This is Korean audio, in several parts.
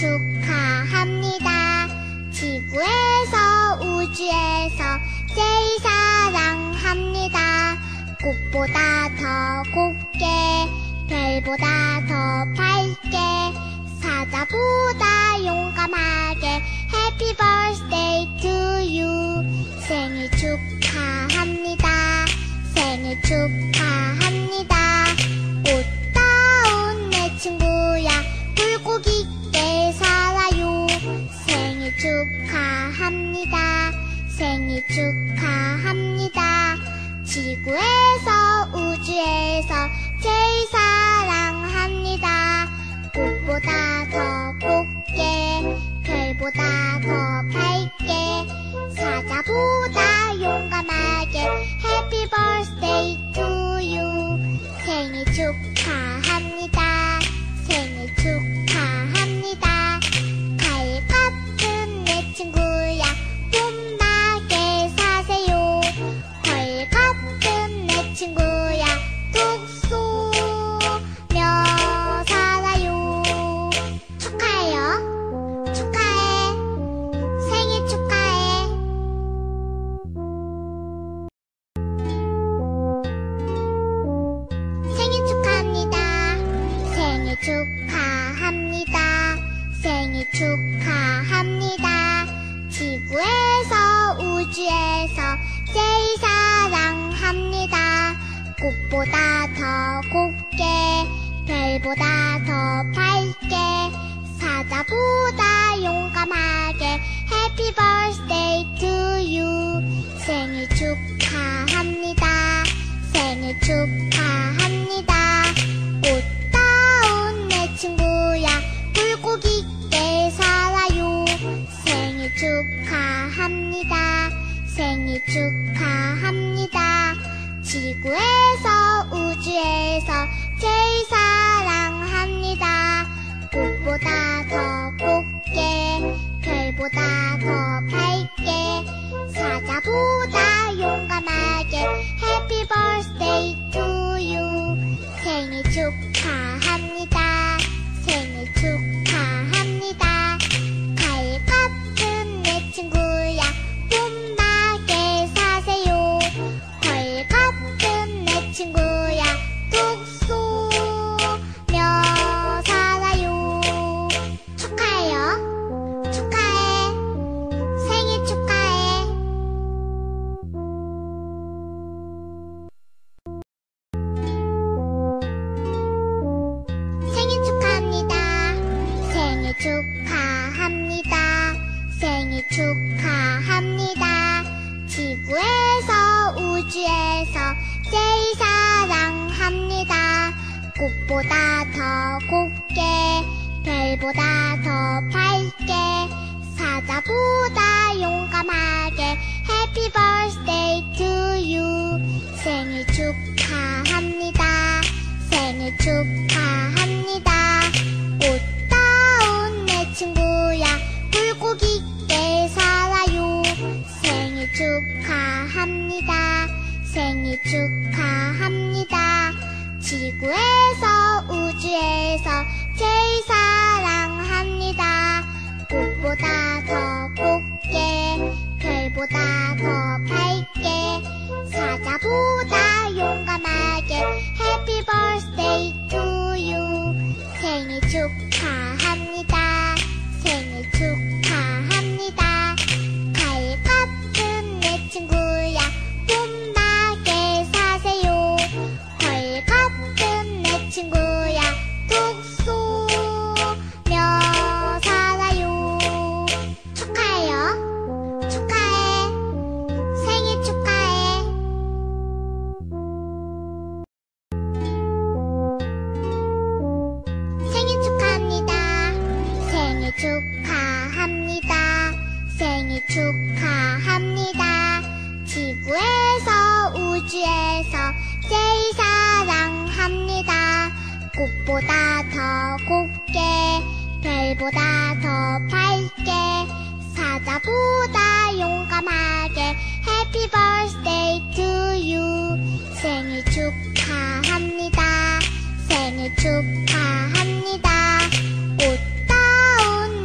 축하합니다. 지구에서 우주에서 제일 사랑합니다. 꽃보다 더 곱게 별보다 더 밝게 사자보다 용감하게 Happy birthday to you. 생일 축하합니다. 생일 축하합니다. 꽃다운 내 친구야 불고기 있게 살아요. 생일 축하합니다. 생일 축하합니다. 지구에서 우주에서 제일 사랑합니다. 꽃보다 더 곱게 별보다 더 밝게 사자보다 용감하게 Happy birthday to you. 생일 축하합니다. 생일 축하합니다. 과일 같은 내 친구야 봄나게 사세요. 과일 같은 내 친구야 뚝 쏘며 살아요. 축하해요. 축하해. 생일 축하해. 생일 축하합니다. 생일 축하합니다. 생일 축하합니다. 지구에서 우주에서 제일 사랑합니다. 꽃보다 더 곱게 별보다 더 밝게 사자보다 용감하게 Happy birthday to you. 생일 축하합니다. 생일 축하합니다. 꽃다운 내 친구야 불고기 있게 살아요. 생일 축하합니다. 생일 축하합니다. 지구에서 우주에서 제일 사랑합니다. 꽃보다 더 곱게 별보다 더 밝게 사자보다 용감하게 Happy birthday to you. 생일 축하합니다. 생일 축하합니다. 과일 같은 내 친구야 봄나게 사세요. 과일 같은 내 친구야 뚝 쏘며 살아요. 축하해요. 축하해. 생일 축하해. 생일 축하합니다. 생일 축하합니다. 생일 축하합니다. 지구에서 우주에서 제일 사랑합니다. 꽃보다 더 곱게 별보다 더 밝게 사자보다 용감하게 Happy birthday to you. 생일 축하합니다. 생일 축하합니다. 꽃다운 내 친구야 불고기 있게 살아요. 생일 축하합니다. 생일 축하합니다. 지구에서 우주에서 제일 사랑합니다. 꽃보다 더 곱게 별보다 더 밝게 사자보다 용감하게 Happy birthday to you. 생일 축하합니다. 생일 축하합니다. 과일 같은 내 친구야 봄나게 사세요. 과일 같은 내 친구야 뚝 쏘며 살아요. 축하해요. 축하해. 생일 축하해. 생일 축하합니다. 생일 축하합니다. 생일 축하합니다. 지구에서 우주에서 제일 사랑합니다. 꽃보다 더 곱게 별보다 더 밝게 사자보다 용감하게 Happy birthday to you. 생일 축하합니다. 생일 축하합니다. 꽃다운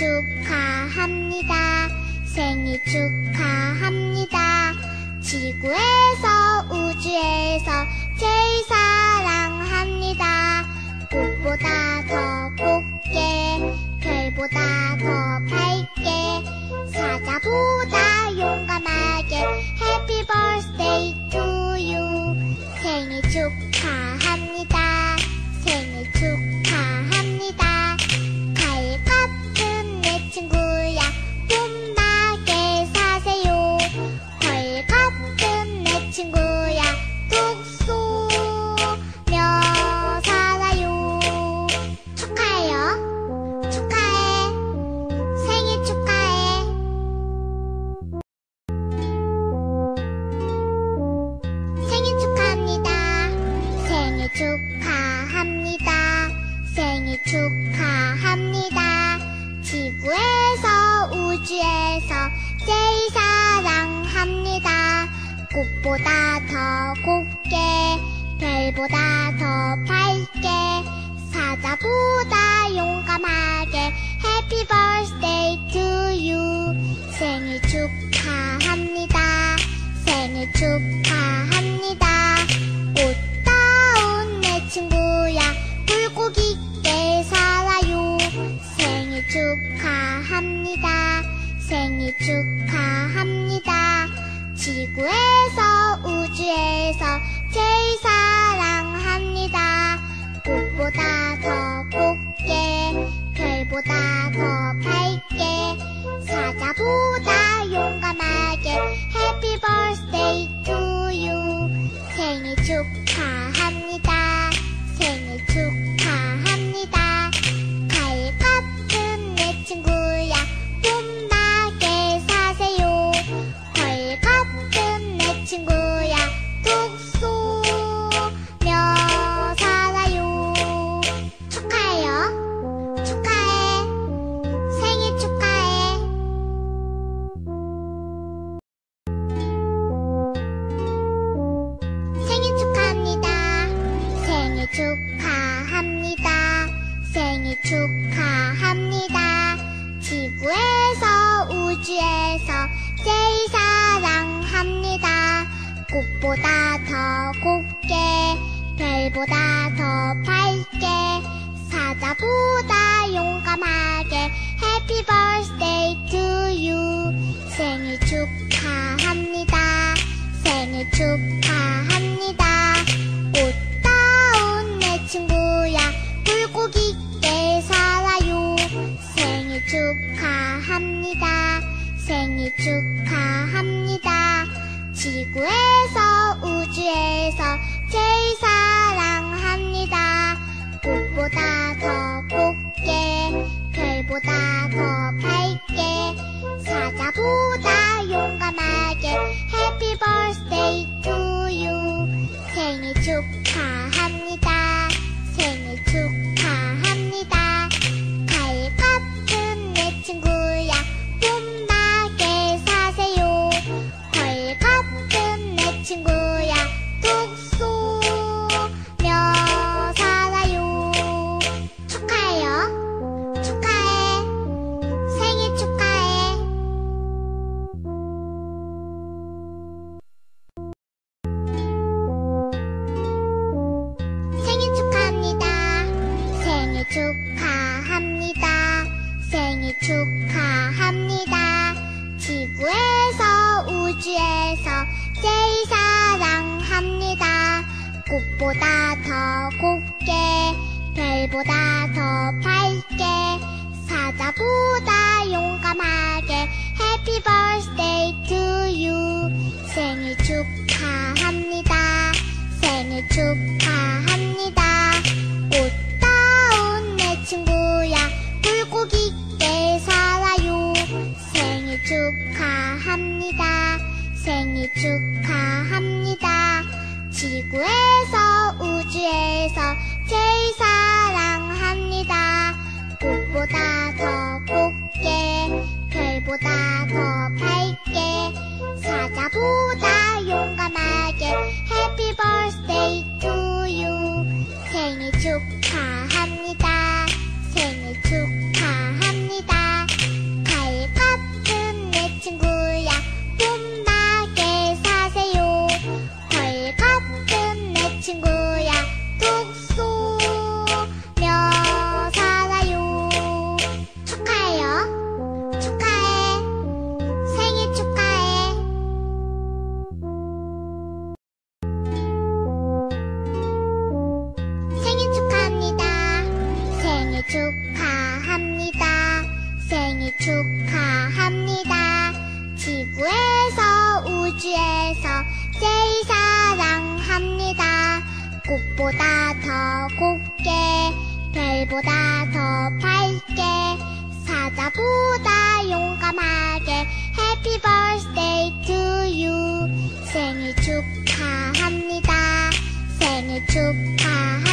축하합니다. 생일 축하합니다. 지구에서 우주에서 제일 사랑합니다. 꽃보다 더 곱게 별보다 더 밝게 사자보다 용감하게 Happy birthday to you. 생일 축하합니다. 생일 축하합니다. 과일 같은 내 친구야 봄나게 사세요. 과일 같은 내 친구야 뚝 쏘며 살아요. 축하해요. 축하해. 생일 축하해. 생일 축하합니다. 생일 축하합니다. 생일 축하합니다. 지구에서 우주에서 제일 사랑합니다. 꽃보다 더 곱게 별보다 더 밝게 사자보다 용감하게 Happy birthday to you. 생일 축하합니다. 생일 축하합니다. 꽃다운 내 친구야 굴곡 있게 살아요. 생일 축하합니다. 생일 축하합니다. 지구에서 우주에서 제일 사랑합니다. 꽃보다 더 곱게 별보다 더 밝게 사자보다 용감하게 Happy birthday to you. 생일 축하합니다. 생일 축하합니다. 과일 같은 내 친구야 봄나게 사세요. 과일 같은 내 친구야 뚝 쏘며 살아요. 축하해요. 축하해. 생일 축하해. 생일 축하합니다. 생일 축하합니다. 생일 축하합니다. 지구에서 우주에서 제일 사랑합니다. 꽃보다 더 곱게 별보다 더 밝게 사자보다 용감하게 Happy birthday to you. 생일 축하합니다. 생일 축하합니다. 꽃다운 내 친구야 굴곡 있게 살아요. 생일 축하합니다. 생일 축하합니다. 지구에서 우주에서 제일 사랑합니다. 꽃보다 더 곱게 별보다 더 밝게 사자보다 용감하게 Happy birthday to you. 생일 축하합니다. 생일 축하합니다. 과일 같은 내 친구야 봄나게 사세요. 과일 같은 내 친구야 뚝 쏘며 살아요. 축하해요. 축하해. 생일 축하해. 생일 축하합니다. 생일 축하합니다. 생일 축하합니다. 지구에서 우주에서 제일 사랑합니다. 꽃보다 더 곱게 별보다 더 밝게 사자보다 용감하게 Happy birthday to you. 생일 축하합니다. 생일 축하합니다. 꽃다운 내 친구야 굴곡 있게 살아요. 생일 축하합니다. 생일 축하합니다. 지구에서 우주에서 제일 사랑합니다. 꽃보다 더 곱게 별보다 더 밝게 사자보다 용감하게 Happy birthday to you. 생일 축하합니다. 생일 축하합니다. 축하합니다. 지구에서 우주에서 제일 사랑합니다. 꽃보다 더 곱게 별보다 더 밝게 사자보다 용감하게 Happy birthday to you. 생일 축하합니다. 생일 축하합니다.